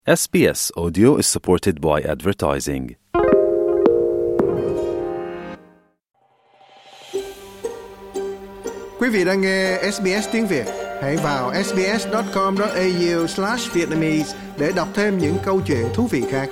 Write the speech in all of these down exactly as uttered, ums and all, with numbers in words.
ét bê ét Audio is supported by advertising. Quý vị đang nghe ét bê ét tiếng Việt. Hãy vào sbs chấm com chấm a u slash vietnamese để đọc thêm những câu chuyện thú vị khác.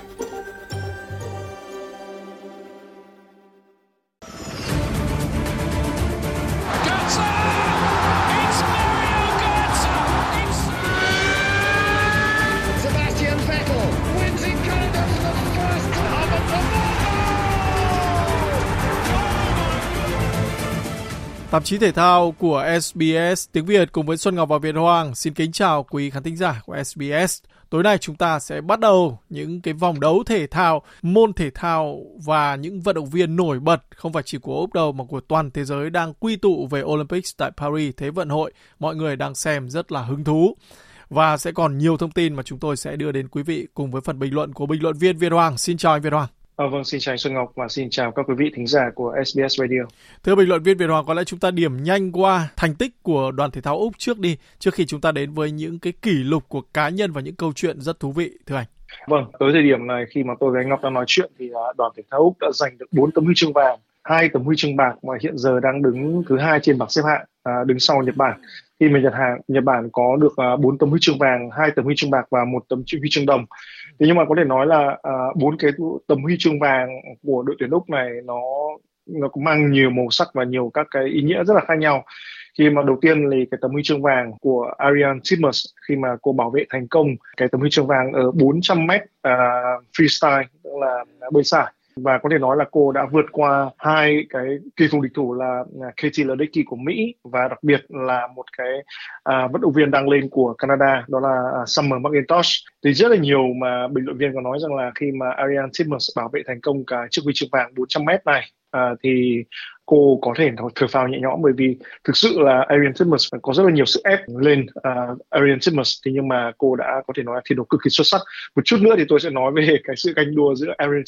Tạp chí thể thao của ét bê ét tiếng Việt cùng với Xuân Ngọc và Việt Hoàng xin kính chào quý khán thính giả của ét bê ét. Tối nay chúng ta sẽ bắt đầu những cái vòng đấu thể thao, môn thể thao và những vận động viên nổi bật không phải chỉ của Úc đâu mà của toàn thế giới đang quy tụ về Olympics tại Paris Thế vận hội. Mọi người đang xem rất là hứng thú. Và sẽ còn nhiều thông tin mà chúng tôi sẽ đưa đến quý vị cùng với phần bình luận của bình luận viên Việt Hoàng. Xin chào anh Việt Hoàng. À, vâng, xin chào anh Xuân Ngọc và xin chào các quý vị thính giả của ét bê ét Radio. Thưa bình luận viên Việt Hoàng, có lẽ chúng ta điểm nhanh qua thành tích của đoàn thể thao Úc trước đi, trước khi chúng ta đến với những cái kỷ lục của cá nhân và những câu chuyện rất thú vị, thưa anh. Vâng, tới thời điểm này khi mà tôi với anh Ngọc đang nói chuyện thì đoàn thể thao Úc đã giành được bốn tấm huy chương vàng, hai tấm huy chương bạc và hiện giờ đang đứng thứ hai trên bảng xếp hạng, à, đứng sau Nhật Bản. Khi mà Nhật Bản, Nhật Bản có được bốn uh, tấm huy chương vàng, hai tấm huy chương bạc và một tấm huy chương đồng. Thế nhưng mà có thể nói là bốn uh, cái tấm huy chương vàng của đội tuyển Úc này nó nó cũng mang nhiều màu sắc và nhiều các cái ý nghĩa rất là khác nhau. Khi mà đầu tiên thì cái tấm huy chương vàng của Ariarne Titmus khi mà cô bảo vệ thành công cái tấm huy chương vàng ở bốn trăm mét uh, freestyle, tức là bơi sải. Và có thể nói là cô đã vượt qua hai cái kỳ phùng địch thủ là Katie Ledecky của Mỹ và đặc biệt là một cái à, vận động viên đang lên của Canada, đó là Summer McIntosh. Thì rất là nhiều mà bình luận viên có nói rằng là khi mà Ariarne Titmus bảo vệ thành công cái chiếc huy chương vàng bốn trăm mét này à, thì cô có thể thở phào nhẹ nhõm, bởi vì thực sự là Ariarne Titmus có rất là nhiều sức ép lên uh, Ariarne Titmus, thì nhưng mà cô đã có thể nói là thi đấu cực kỳ xuất sắc. Một chút nữa thì tôi sẽ nói về cái sự ganh đua giữa Ariarne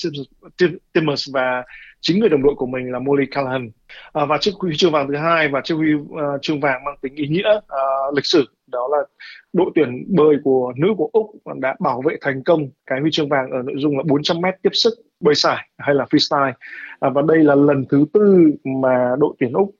Titmus và chính người đồng đội của mình là Molly Callahan. Uh, và chiếc huy chương vàng thứ hai và chiếc huy uh, chương vàng mang tính ý nghĩa uh, lịch sử, đó là đội tuyển bơi của nữ của Úc đã bảo vệ thành công cái huy chương vàng ở nội dung là bốn trăm mét tiếp sức bơi sải hay là freestyle. À, và đây là lần thứ tư mà đội tuyển Úc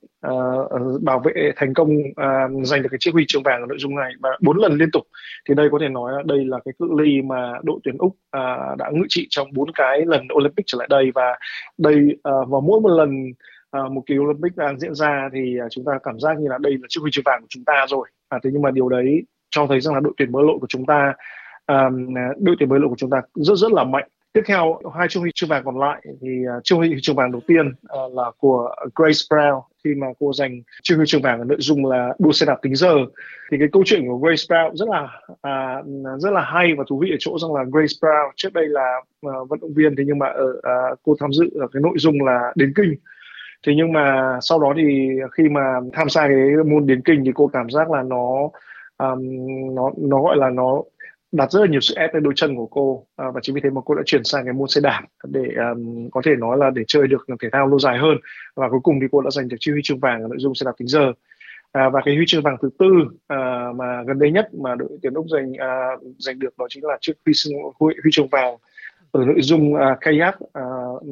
uh, bảo vệ thành công uh, giành được cái chiếc huy chương vàng ở nội dung này, và bốn lần liên tục. Thì đây có thể nói là đây là cái cự ly mà đội tuyển Úc uh, đã ngự trị trong bốn cái lần Olympic trở lại đây. Và đây uh, vào mỗi một lần uh, một kỳ Olympic đang diễn ra thì uh, chúng ta cảm giác như là đây là chiếc huy chương vàng của chúng ta rồi. À, thế nhưng mà điều đấy cho thấy rằng là đội tuyển bơi lội của chúng ta um, đội tuyển bơi lội của chúng ta rất rất là mạnh. Tiếp theo, hai chiếc huy chương vàng còn lại thì uh, chiếc huy chương vàng đầu tiên uh, là của Grace Brown khi mà cô giành chiếc huy chương vàng ở nội dung là đua xe đạp tính giờ. Thì cái câu chuyện của Grace Brown rất là uh, rất là hay và thú vị ở chỗ rằng là Grace Brown trước đây là uh, vận động viên, thế nhưng mà ở uh, cô tham dự ở cái nội dung là điền kinh. Thế nhưng mà sau đó thì khi mà tham gia cái môn điền kinh thì cô cảm giác là nó um, nó nó gọi là nó đặt rất là nhiều sức ép lên đôi chân của cô, à, và chính vì thế mà cô đã chuyển sang cái môn xe đạp để um, có thể nói là để chơi được thể thao lâu dài hơn, và cuối cùng thì cô đã giành được chiếc huy chương vàng ở nội dung xe đạp tính giờ. À, và cái huy chương vàng thứ tư à, mà gần đây nhất mà đội tuyển Úc giành à, giành được đó chính là chiếc huy, huy, huy chương vàng ở nội dung à, kayak, à,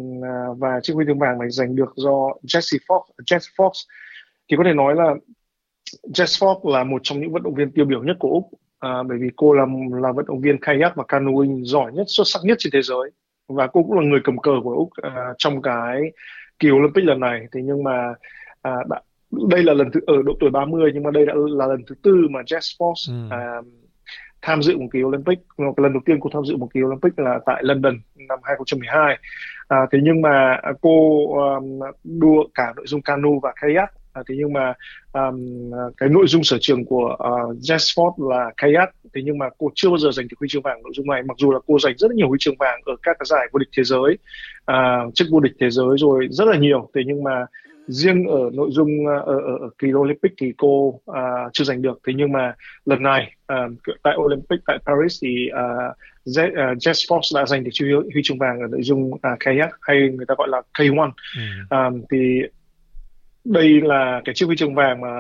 và chiếc huy chương vàng này giành được do Jessie Fox. Jess Fox thì có thể nói là Jess Fox là một trong những vận động viên tiêu biểu nhất của Úc. À, bởi vì cô là là vận động viên kayak và canoeing giỏi nhất, xuất sắc nhất trên thế giới, và cô cũng là người cầm cờ của Úc à, trong cái kỳ Olympic lần này. Thế nhưng mà à, đã, đây là lần thứ ở độ tuổi ba mươi, nhưng mà đây đã là lần thứ tư mà Jess Fox ừ. à, tham dự một kỳ Olympic. Lần đầu tiên cô tham dự một kỳ Olympic là tại London năm hai không một hai. À, thế nhưng mà cô um, đua cả nội dung cano và kayak. À, thế nhưng mà um, cái nội dung sở trường của uh, Jess Fox là kayak, thế nhưng mà cô chưa bao giờ giành được huy chương vàng nội dung này, mặc dù là cô giành rất nhiều huy chương vàng ở các cái giải vô địch thế giới, uh, chức vô địch thế giới rồi rất là nhiều. Thế nhưng mà riêng ở nội dung uh, ở, ở, ở kỳ Olympic thì cô uh, chưa giành được. Thế nhưng mà lần này uh, tại Olympic tại Paris thì uh, Jess, uh, Jess Fox đã giành được huy, huy chương vàng ở nội dung uh, kayak, hay người ta gọi là K một. Ừ. Um, thì đây là cái chiếc huy chương vàng mà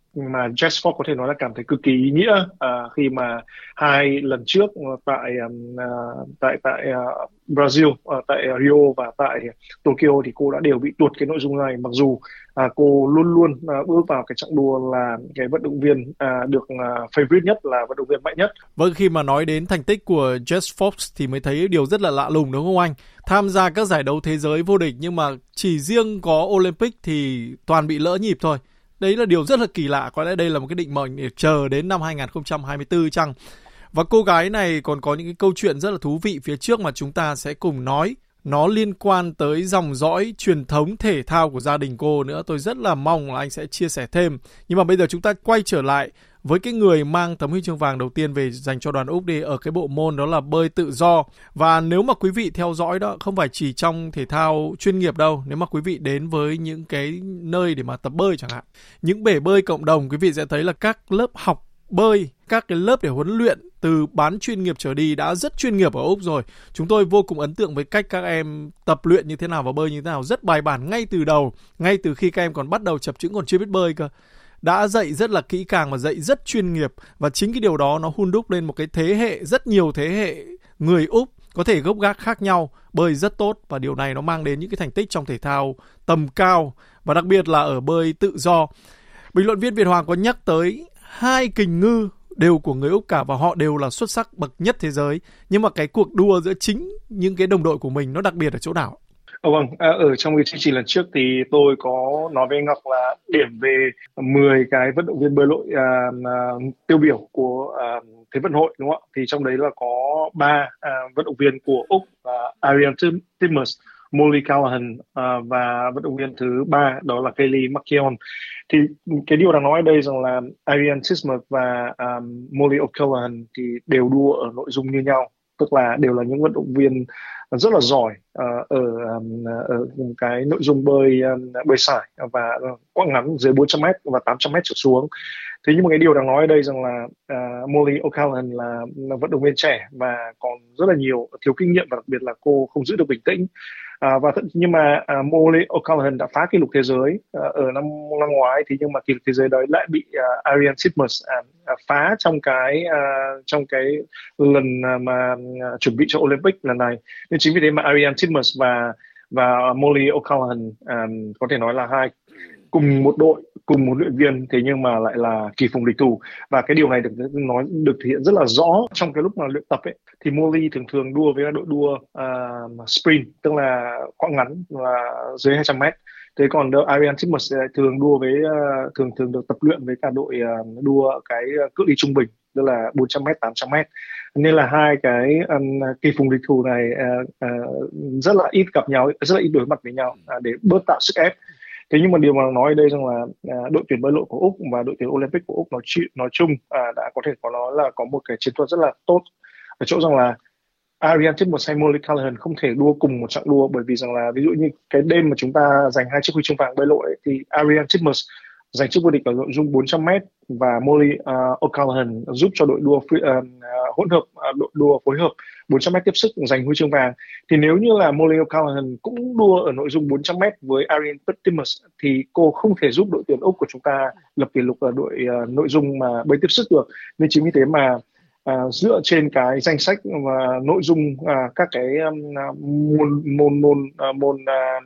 mà Jess Fox có thể nói là cảm thấy cực kỳ ý nghĩa à, khi mà hai lần trước tại um, uh, tại tại uh, Brazil, uh, tại Rio và tại Tokyo thì cô đã đều bị tuột cái nội dung này, mặc dù à, cô luôn luôn à, bước vào cái chặng đua là cái vận động viên à, được à, favorite nhất, là vận động viên mạnh nhất. Vâng, khi mà nói đến thành tích của Jess Fox thì mới thấy điều rất là lạ lùng đúng không anh? Tham gia các giải đấu thế giới vô địch nhưng mà chỉ riêng có Olympic thì toàn bị lỡ nhịp thôi. Đấy là điều rất là kỳ lạ, có lẽ đây là một cái định mệnh để chờ đến năm hai không hai tư chăng? Và cô gái này còn có những cái câu chuyện rất là thú vị phía trước mà chúng ta sẽ cùng nói. Nó liên quan tới dòng dõi truyền thống thể thao của gia đình cô nữa. Tôi rất là mong là anh sẽ chia sẻ thêm. Nhưng mà bây giờ chúng ta quay trở lại với cái người mang tấm huy chương vàng đầu tiên về dành cho đoàn Úc đi, ở cái bộ môn đó là bơi tự do. Và nếu mà quý vị theo dõi đó, không phải chỉ trong thể thao chuyên nghiệp đâu, nếu mà quý vị đến với những cái nơi để mà tập bơi chẳng hạn, những bể bơi cộng đồng, quý vị sẽ thấy là các lớp học bơi, các cái lớp để huấn luyện từ bán chuyên nghiệp trở đi đã rất chuyên nghiệp ở Úc rồi. Chúng tôi vô cùng ấn tượng với cách các em tập luyện như thế nào và bơi như thế nào, rất bài bản ngay từ đầu, ngay từ khi các em còn bắt đầu chập chững còn chưa biết bơi cơ. Đã dạy rất là kỹ càng và dạy rất chuyên nghiệp, và chính cái điều đó nó hun đúc lên một cái thế hệ, rất nhiều thế hệ người Úc có thể gốc gác khác nhau bơi rất tốt, và điều này nó mang đến những cái thành tích trong thể thao tầm cao và đặc biệt là ở bơi tự do. Bình luận viên Việt Hoàng có nhắc tới hai kình ngư đều của người Úc cả và họ đều là xuất sắc bậc nhất thế giới, nhưng mà cái cuộc đua giữa chính những cái đồng đội của mình nó đặc biệt ở chỗ nào? Oh, vâng, à, ở trong cái chương trình lần trước thì tôi có nói với anh Ngọc là điểm về mười cái vận động viên bơi lội à, à, tiêu biểu của à, Thế vận hội, đúng không ạ? Thì trong đấy là có ba à, vận động viên của Úc, à, Ariarne Titmus, Molly Callahan à, và vận động viên thứ ba đó là Kaylee McKeown. Thì cái điều đáng nói ở đây rằng là Ariarne Titmus và um, Molly O'Callaghan thì đều đua ở nội dung như nhau, tức là đều là những vận động viên rất là giỏi uh, ở, um, ở cái nội dung bơi um, bơi sải và quãng ngắn dưới bốn trăm mét và tám trăm mét trở xuống. Thế nhưng mà cái điều đáng nói ở đây rằng là uh, Molly O'Callaghan là, là vận động viên trẻ và còn rất là nhiều thiếu kinh nghiệm, và đặc biệt là cô không giữ được bình tĩnh. À, và th- nhưng mà uh, Molly O'Callaghan đã phá kỷ lục thế giới uh, ở năm năm ngoái, thì nhưng mà kỷ lục thế giới đấy lại bị uh, Ariarne Titmus uh, uh, phá trong cái uh, trong cái lần uh, mà uh, chuẩn bị cho Olympic lần này. Nên chính vì thế mà Ariarne Titmus và và Molly O'Callaghan um, có thể nói là hai cùng một đội, cùng một luyện viên, thế nhưng mà lại là kỳ phùng địch thủ. Và cái điều này được nói được thể hiện rất là rõ trong cái lúc mà luyện tập ấy. Thì Molly thường thường đua với đội đua uh, sprint, tức là quãng ngắn là dưới hai trăm mét. Thế còn Ariarne Titmus thường đua với uh, thường thường được tập luyện với cả đội uh, đua cái cự ly trung bình, tức là bốn trăm mét, tám trăm mét. Nên là hai cái um, kỳ phùng địch thủ này uh, uh, rất là ít gặp nhau, rất là ít đối mặt với nhau uh, để bớt tạo sức ép. Thế nhưng mà điều mà nói ở đây rằng là à, đội tuyển bơi lội của Úc và đội tuyển Olympic của Úc nói chuyện nói chung à, đã có thể có nói là có một cái chiến thuật rất là tốt ở chỗ rằng là Ariarne Titmus hay Molly Callahan không thể đua cùng một chặng đua, bởi vì rằng là ví dụ như cái đêm mà chúng ta giành hai chiếc huy chương vàng bơi lội ấy, thì Ariarne Titmus giành chức vô địch ở nội dung bốn trăm mét và Molly uh, O'Callaghan giúp cho đội đua uh, hỗn hợp uh, đội đua phối hợp bốn trăm mét tiếp sức giành huy chương vàng. Thì nếu như là Molly O'Callaghan cũng đua ở nội dung bốn trăm mét với Ariarne Titmus thì cô không thể giúp đội tuyển Úc của chúng ta lập kỷ lục ở đội uh, nội dung mà bơi tiếp sức được. Nên chính vì thế mà uh, dựa trên cái danh sách và nội dung uh, các cái um, môn môn môn uh, môn uh,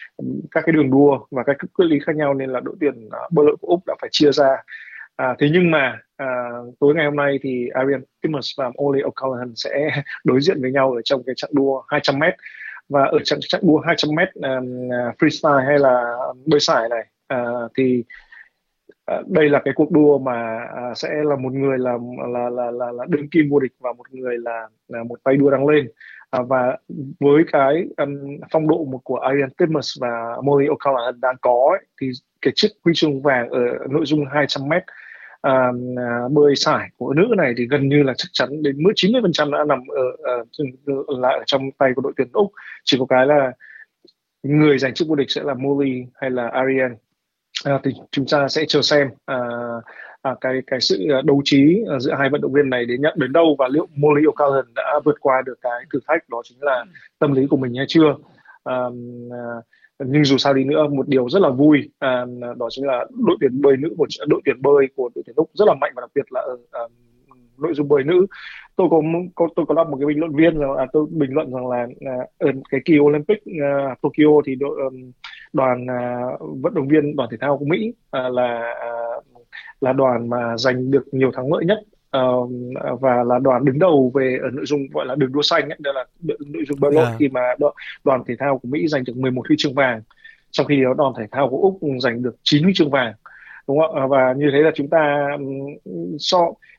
các cái đường đua và các cự ly khác nhau, nên là đội tuyển uh, bơi lội của Úc đã phải chia ra. À, thế nhưng mà à, tối ngày hôm nay thì Ariarne Titmus và Molly O'Callaghan sẽ đối diện với nhau ở trong cái chặng đua hai trăm mét. Và ở chặng, chặng đua hai trăm mét um, freestyle hay là bơi sải này uh, thì uh, đây là cái cuộc đua mà uh, sẽ là một người là là là là, là đương kim vô địch và một người là, là một tay đua đang lên. Uh, và với cái um, phong độ một của Ariarne Titmus và Molly O'Callaghan đang có ấy, thì cái chiếc huy chương vàng ở nội dung hai trăm mét À, à, bơi sải của nữ này thì gần như là chắc chắn đến chín mươi phần trăm đã nằm ở, ở, ở, lại ở trong tay của đội tuyển Úc. Chỉ có cái là người giành chức vô địch sẽ là Molly hay là Ariarne. À, thì chúng ta sẽ chờ xem à, à, cái cái sự đấu trí giữa hai vận động viên này đến nhận đến đâu, và liệu Molly O'Callaghan đã vượt qua được cái thử thách đó chính là tâm lý của mình hay chưa. À, à, nhưng dù sao đi nữa, một điều rất là vui à, đó chính là đội tuyển bơi nữ, một đội tuyển bơi của đội tuyển Úc rất là mạnh, và đặc biệt là ở à, nội dung bơi nữ. Tôi có, có tôi có đọc một cái bình luận viên rằng à, tôi bình luận rằng là à, ở cái kỳ Olympic à, Tokyo thì đội um, đoàn à, vận động viên đoàn thể thao của Mỹ à, là à, là đoàn mà giành được nhiều thắng lợi nhất. Uh, và là đoàn đứng đầu về ở nội dung gọi là đường đua xanh ấy, đó là nội dung bơi lội, Yeah. khi mà đoàn, đoàn thể thao của Mỹ giành được mười một huy chương vàng, trong khi đó đoàn thể thao của Úc giành được chín huy chương vàng, đúng không ạ? Và như thế là chúng ta um, so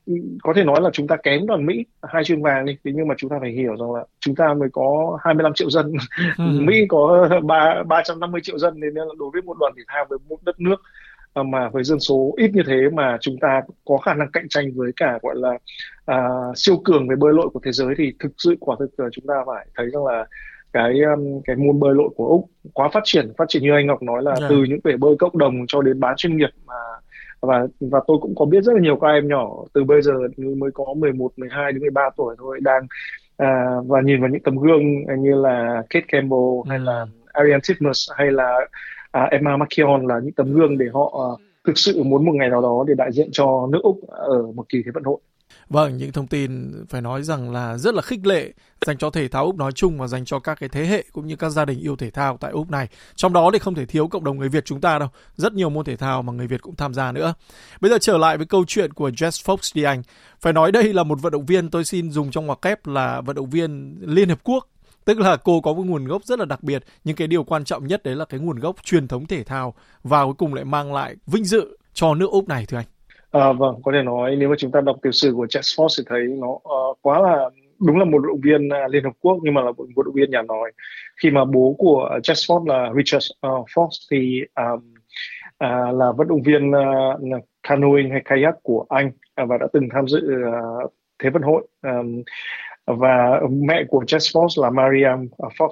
có thể nói là chúng ta kém đoàn Mỹ hai huy chương vàng đi, thế nhưng mà chúng ta phải hiểu rằng là chúng ta mới có hai mươi lăm triệu dân, Mỹ có ba ba trăm năm mươi triệu dân, nên là đối với một đoàn thể thao với một đất nước mà với dân số ít như thế mà chúng ta có khả năng cạnh tranh với cả gọi là à, siêu cường về bơi lội của thế giới, thì thực sự quả thực là chúng ta phải thấy rằng là cái cái môn bơi lội của Úc quá phát triển phát triển như anh Ngọc nói là Yeah. từ những bể bơi cộng đồng cho đến bán chuyên nghiệp, mà và và tôi cũng có biết rất là nhiều các em nhỏ từ bây giờ mới có mười một, mười hai đến mười ba tuổi thôi đang à, và nhìn vào những tấm gương như là Kate Campbell hay là Ariane Titmus hay là À, Emma McKeon là những tấm gương để họ uh, thực sự muốn một ngày nào đó để đại diện cho nước Úc ở một kỳ Thế vận hội. Vâng, những thông tin phải nói rằng là rất là khích lệ dành cho thể thao Úc nói chung và dành cho các cái thế hệ cũng như các gia đình yêu thể thao tại Úc này. Trong đó thì không thể thiếu cộng đồng người Việt chúng ta đâu. Rất nhiều môn thể thao mà người Việt cũng tham gia nữa. Bây giờ trở lại với câu chuyện của Jess Fox đi anh. Phải nói đây là một vận động viên, tôi xin dùng trong ngoặc kép là vận động viên Liên Hợp Quốc. Tức là cô có một nguồn gốc rất là đặc biệt, nhưng cái điều quan trọng nhất đấy là cái nguồn gốc truyền thống thể thao và cuối cùng lại mang lại vinh dự cho nước Úc này thưa anh. À, vâng, có thể nói nếu mà chúng ta đọc tiểu sử của Jess Fox thì thấy nó uh, quá là đúng là một vận động viên uh, Liên Hợp Quốc, nhưng mà là một vận động viên nhà nòi. Khi mà bố của Jess Fox là Richard uh, Fox thì um, uh, là vận động viên uh, canoeing hay kayak của Anh uh, và đã từng tham dự uh, Thế vận hội. Um, và mẹ của Jess Fox là Mariam Fox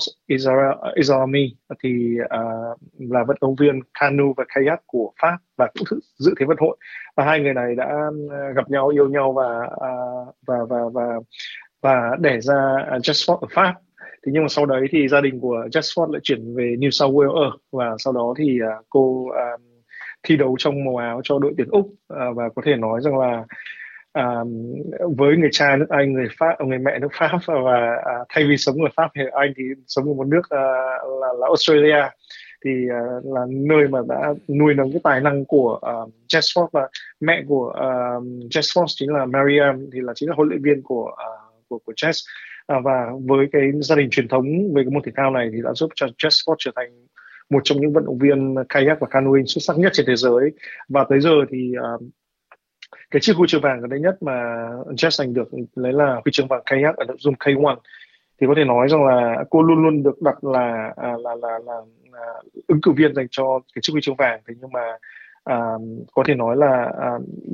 Izalami thì uh, là vận động viên canoe và kayak của Pháp và cũng dự Thế vận hội, và hai người này đã gặp nhau, yêu nhau và uh, và và và và đẻ ra Jess Fox ở Pháp. Thế nhưng mà sau đấy thì gia đình của Jess Fox lại chuyển về New South Wales ở, và sau đó thì uh, cô uh, thi đấu trong màu áo cho đội tuyển Úc, uh, và có thể nói rằng là À, với người cha nước Anh, người Pháp, người mẹ nước Pháp, và à, thay vì sống ở Pháp hay ở Anh thì sống ở một nước à, là, là Australia, thì à, là nơi mà đã nuôi nấng cái tài năng của uh, Jess Fox, và mẹ của uh, Jess Fox chính là Mariam, thì là chính là huấn luyện viên của uh, của của Jess, à, và với cái gia đình truyền thống về cái môn thể thao này thì đã giúp cho Jess Fox trở thành một trong những vận động viên kayak và canoeing xuất sắc nhất trên thế giới, và tới giờ thì uh, cái chiếc huy chương vàng gần đây nhất mà Jess giành được lấy là huy chương vàng kayak ở nội dung K một, thì có thể nói rằng là cô luôn luôn được đặt là là là là, là, là ứng cử viên dành cho cái chiếc huy chương vàng. Thế nhưng mà à, có thể nói là à,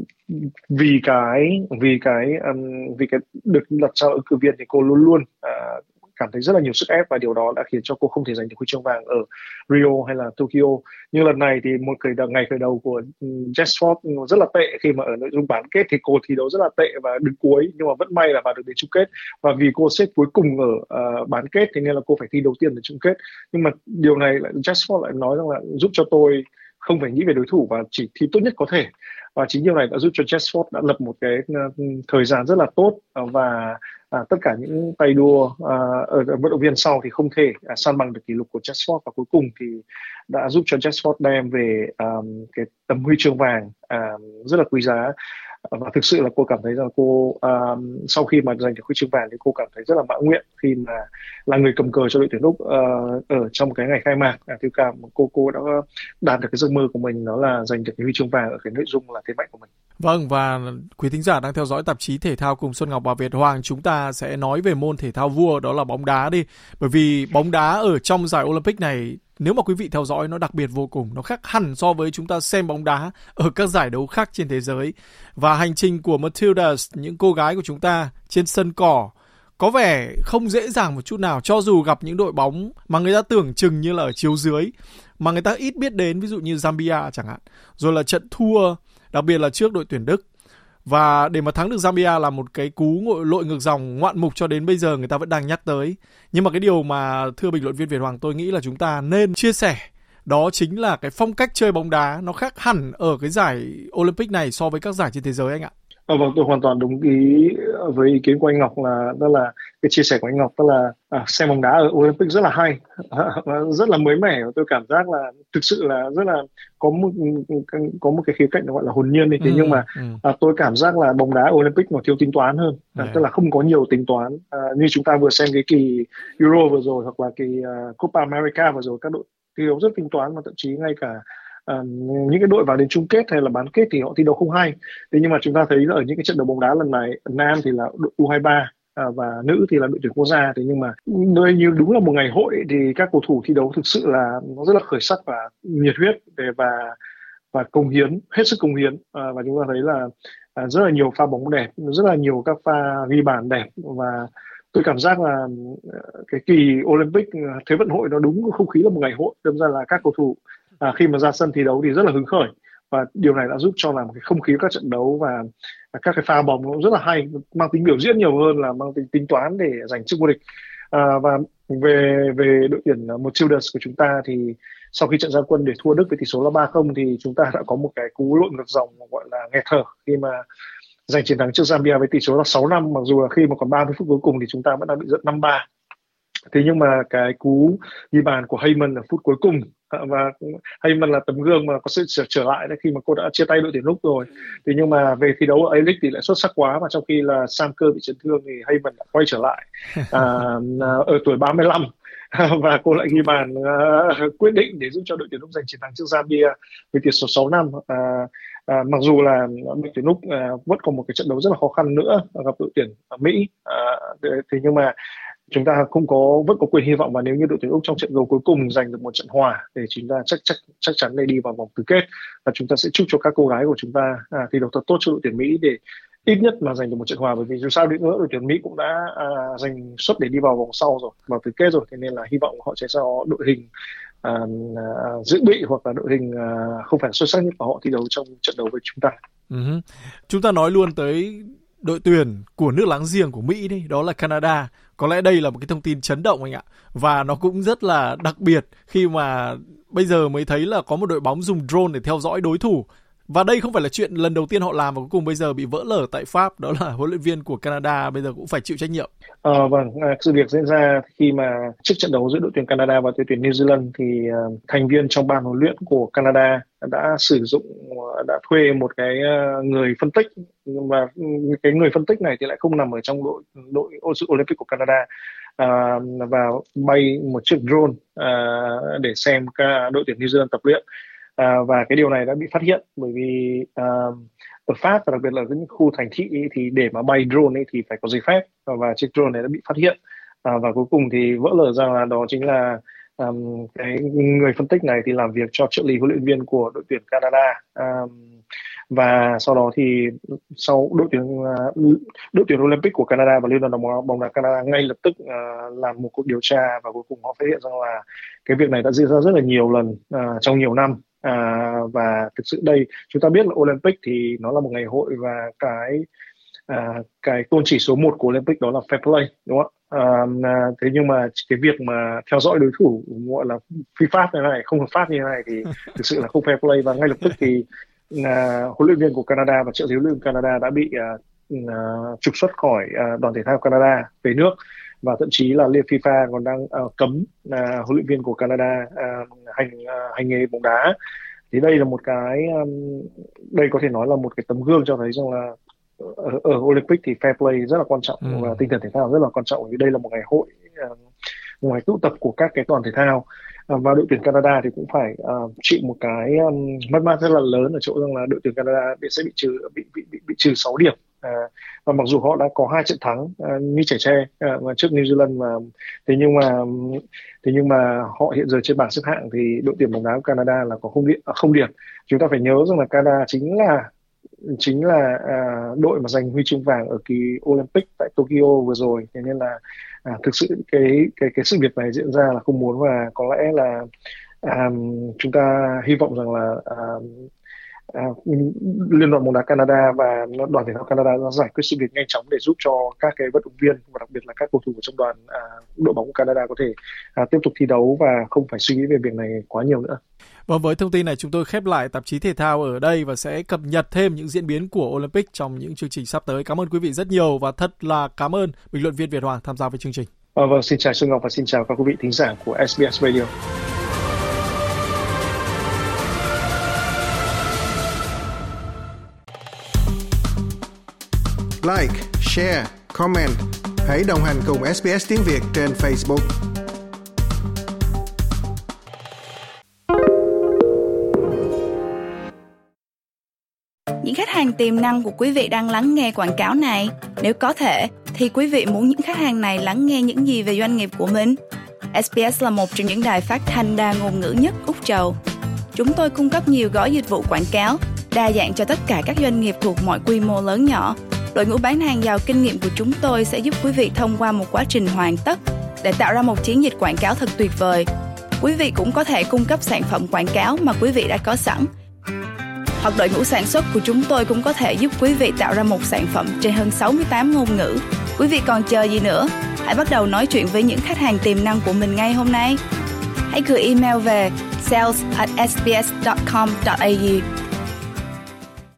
vì cái vì cái um, vì cái được đặt cho ứng cử viên thì cô luôn luôn à, cảm thấy rất là nhiều sức ép, và điều đó đã khiến cho cô không thể giành được huy chương vàng ở Rio hay là Tokyo. Nhưng lần này thì một khởi đầu, ngày khởi đầu của Jess Fox rất là tệ, khi mà ở nội dung bán kết thì cô thi đấu rất là tệ và đứng cuối, nhưng mà vẫn may là vào được đến chung kết, và vì cô xếp cuối cùng ở uh, bán kết thì nên là cô phải thi đấu tiên ở chung kết. Nhưng mà điều này lại Jess Fox lại nói rằng là giúp cho tôi không phải nghĩ về đối thủ và chỉ thi tốt nhất có thể, và chính điều này đã giúp cho Jess Fox đã lập một cái uh, thời gian rất là tốt, uh, và À, tất cả những tay đua à, ở vận động viên sau thì không thể à, san bằng được kỷ lục của Jess Fox, và cuối cùng thì đã giúp cho Jess Fox đem về um, cái tấm huy chương vàng um, rất là quý giá. Và thực sự là cô cảm thấy rằng cô um, sau khi mà giành được huy chương vàng thì cô cảm thấy rất là mãn nguyện khi mà là người cầm cờ cho đội tuyển Úc uh, ở trong cái ngày khai mạc. À, Tiêu Cảm, cô cô đã đạt được cái giấc mơ của mình, đó là giành được cái huy chương vàng ở cái nội dung là thế mạnh của mình. Vâng, và quý thính giả đang theo dõi tạp chí Thể thao cùng Xuân Ngọc và Việt Hoàng, chúng ta sẽ nói về môn thể thao vua, đó là bóng đá đi. Bởi vì bóng đá ở trong giải Olympic này, nếu mà quý vị theo dõi, nó đặc biệt vô cùng, nó khác hẳn so với chúng ta xem bóng đá ở các giải đấu khác trên thế giới. Và hành trình của Matildas, những cô gái của chúng ta trên sân cỏ, có vẻ không dễ dàng một chút nào, cho dù gặp những đội bóng mà người ta tưởng chừng như là ở chiếu dưới, mà người ta ít biết đến, ví dụ như Zambia chẳng hạn. Rồi là trận thua, đặc biệt là trước đội tuyển Đức. Và để mà thắng được Zambia là một cái cú lội ngược dòng ngoạn mục cho đến bây giờ người ta vẫn đang nhắc tới. Nhưng mà cái điều mà thưa bình luận viên Việt Hoàng tôi nghĩ là chúng ta nên chia sẻ đó chính là cái phong cách chơi bóng đá nó khác hẳn ở cái giải Olympic này so với các giải trên thế giới anh ạ. Ờ, vâng, tôi hoàn toàn đồng ý với ý kiến của anh Ngọc, là đó là cái chia sẻ của anh Ngọc, đó là à, xem bóng đá ở Olympic rất là hay, rất là mới mẻ. Tôi cảm giác là thực sự là rất là có một có một cái khía cạnh gọi là hồn nhiên ấy. Thế ừ, nhưng mà ừ. à, tôi cảm giác là bóng đá Olympic nó thiếu tính toán hơn, à, yeah. tức là không có nhiều tính toán, à, như chúng ta vừa xem cái kỳ Euro vừa rồi hoặc là kỳ uh, Copa America vừa rồi, các đội thi đấu rất tính toán, mà thậm chí ngay cả Uh, những cái đội vào đến chung kết hay là bán kết thì họ thi đấu không hay. Thế nhưng mà chúng ta thấy là ở những cái trận đấu bóng đá lần này, nam thì là đội U hai ba uh, và nữ thì là đội tuyển quốc gia. Thế nhưng mà nơi như đúng là một ngày hội thì các cầu thủ thi đấu thực sự là nó rất là khởi sắc và nhiệt huyết để và và công hiến, hết sức công hiến, uh, và chúng ta thấy là uh, rất là nhiều pha bóng đẹp, rất là nhiều các pha ghi bàn đẹp. Và tôi cảm giác là cái kỳ Olympic Thế vận hội nó đúng không khí là một ngày hội, đâm ra là các cầu thủ À, khi mà ra sân thi đấu thì rất là hứng khởi, và điều này đã giúp cho làm cái không khí các trận đấu và các cái pha bóng nó rất là hay, mang tính biểu diễn nhiều hơn là mang tính tính toán để giành chức vô địch. À, và về về đội tuyển Matildas của chúng ta thì sau khi trận ra quân để thua Đức với tỷ số là ba không thì chúng ta đã có một cái cú lội ngược dòng gọi là nghẹt thở khi mà giành chiến thắng trước Zambia với tỷ số là sáu năm, mặc dù là khi mà còn ba mươi phút cuối cùng thì chúng ta vẫn đang bị dẫn năm ba. Thế nhưng mà cái cú ghi bàn của Heyman ở phút cuối cùng, và Heyman là tấm gương mà có sự trở, trở lại đấy khi mà cô đã chia tay đội tuyển Úc rồi. Thế nhưng mà về thi đấu ở A-League thì lại xuất sắc quá, và trong khi là Sam Kerr bị chấn thương thì Heyman đã quay trở lại à, ở tuổi ba mươi lăm và cô lại ghi bàn uh, quyết định để giúp cho đội tuyển Úc giành chiến thắng trước Zambia với tỷ số sáu năm. À, à, mặc dù là đội tuyển Úc à, vẫn còn một cái trận đấu rất là khó khăn nữa gặp đội tuyển Mỹ, à, thế nhưng mà chúng ta không có vẫn có quyền hy vọng, và nếu như đội tuyển Úc trong trận đấu cuối cùng giành được một trận hòa thì chúng ta chắc chắc chắc chắn để đi vào vòng tứ kết, và chúng ta sẽ chúc cho các cô gái của chúng ta à, thi đấu thật tốt cho đội tuyển Mỹ để ít nhất là giành được một trận hòa, bởi vì dù sao đi nữa đội tuyển Mỹ cũng đã à, giành suất để đi vào vòng sau rồi, vào tứ kết rồi, thế nên là hy vọng họ sẽ cho đội hình à, à, dự bị hoặc là đội hình à, không phải xuất sắc nhất của họ thi đấu trong trận đấu với chúng ta. Uh-huh. Chúng ta nói luôn tới đội tuyển của nước láng giềng của Mỹ đi, đó là Canada. Có lẽ đây là một cái thông tin chấn động anh ạ. Và nó cũng rất là đặc biệt khi mà bây giờ mới thấy là có một đội bóng dùng drone để theo dõi đối thủ. Và đây không phải là chuyện lần đầu tiên họ làm, và cuối cùng bây giờ bị vỡ lở tại Pháp. Đó là huấn luyện viên của Canada bây giờ cũng phải chịu trách nhiệm. Ờ, vâng, sự việc diễn ra khi mà trước trận đấu giữa đội tuyển Canada và đội tuyển New Zealand thì uh, thành viên trong ban huấn luyện của Canada đã sử dụng, đã thuê một cái uh, người phân tích, và cái người phân tích này thì lại không nằm ở trong đội đội Olympic của Canada, uh, và bay một chiếc drone uh, để xem cả đội tuyển New Zealand tập luyện. Uh, và cái điều này đã bị phát hiện, bởi vì uh, ở Pháp và đặc biệt là những khu thành thị ấy, thì để mà bay drone ấy thì phải có giấy phép, và chiếc drone này đã bị phát hiện, uh, và cuối cùng thì vỡ lở ra là đó chính là um, cái người phân tích này thì làm việc cho trợ lý huấn luyện viên của đội tuyển Canada, um, và sau đó thì sau đội tuyển uh, đội tuyển Olympic của Canada và Liên đoàn bóng đá Canada ngay lập tức uh, làm một cuộc điều tra, và cuối cùng họ phát hiện rằng là cái việc này đã diễn ra rất là nhiều lần uh, trong nhiều năm. À, và thực sự đây chúng ta biết là Olympic thì nó là một ngày hội, và cái à, cái tôn chỉ số một của Olympic đó là fair play, đúng không ạ? À, thế nhưng mà cái việc mà theo dõi đối thủ gọi là phi pháp như thế này, không hợp pháp như thế này thì thực sự là không fair play, và ngay lập tức thì à, huấn luyện viên của Canada và trợ lý huấn luyện viên Canada đã bị à, à, trục xuất khỏi à, đoàn thể thao Canada về nước, và thậm chí là Liên FIFA còn đang uh, cấm uh, huấn luyện viên của Canada uh, hành uh, hành nghề bóng đá. Thì đây là một cái um, đây có thể nói là một cái tấm gương cho thấy rằng là ở, ở Olympic thì fair play rất là quan trọng, ừ. và tinh thần thể thao rất là quan trọng, vì đây là một ngày hội, uh, một ngày tụ tập của các cái đoàn thể thao. Uh, và đội tuyển Canada thì cũng phải uh, chịu một cái um, mất mát rất là lớn ở chỗ rằng là đội tuyển Canada sẽ bị trừ bị bị bị, bị trừ sáu điểm. À, và mặc dù họ đã có hai trận thắng à, như chẻ tre à, trước New Zealand, và thế nhưng mà thế nhưng mà họ hiện giờ trên bảng xếp hạng thì đội tuyển bóng đá của Canada là có không điểm, à, không điểm. Chúng ta phải nhớ rằng là Canada chính là chính là à, đội mà giành huy chương vàng ở kỳ Olympic tại Tokyo vừa rồi, thế nên là à, thực sự cái cái cái sự việc này diễn ra là không muốn, và có lẽ là à, chúng ta hy vọng rằng là à, À, Liên đoàn bóng đá Canada và đoàn thể thao Canada đã giải quyết sự việc nhanh chóng để giúp cho các cái vận động viên và đặc biệt là các cầu thủ trong đoàn à, đội bóng của Canada có thể à, tiếp tục thi đấu và không phải suy nghĩ về việc này quá nhiều nữa. Và với thông tin này chúng tôi khép lại tạp chí thể thao ở đây và sẽ cập nhật thêm những diễn biến của Olympic trong những chương trình sắp tới. Cảm ơn quý vị rất nhiều và thật là cảm ơn bình luận viên Việt Hoàng tham gia với chương trình. À, vâng, xin chào Xuân Ngọc và xin chào các quý vị thính giả của ét bê ét Radio. Like, share, comment. Hãy đồng hành cùng ét bê ét tiếng Việt trên Facebook. Những khách hàng tiềm năng của quý vị đang lắng nghe quảng cáo này. Nếu có thể, thì quý vị muốn những khách hàng này lắng nghe những gì về doanh nghiệp của mình? ét bê ét là một trong những đài phát thanh đa ngôn ngữ nhất Úc Châu. Chúng tôi cung cấp nhiều gói dịch vụ quảng cáo, đa dạng cho tất cả các doanh nghiệp thuộc mọi quy mô lớn nhỏ. Đội ngũ bán hàng giàu kinh nghiệm của chúng tôi sẽ giúp quý vị thông qua một quá trình hoàn tất để tạo ra một chiến dịch quảng cáo thật tuyệt vời. Quý vị cũng có thể cung cấp sản phẩm quảng cáo mà quý vị đã có sẵn. Hoặc đội ngũ sản xuất của chúng tôi cũng có thể giúp quý vị tạo ra một sản phẩm trên hơn sáu mươi tám ngôn ngữ. Quý vị còn chờ gì nữa? Hãy bắt đầu nói chuyện với những khách hàng tiềm năng của mình ngay hôm nay. Hãy gửi email về sales at s b s dot com dot a u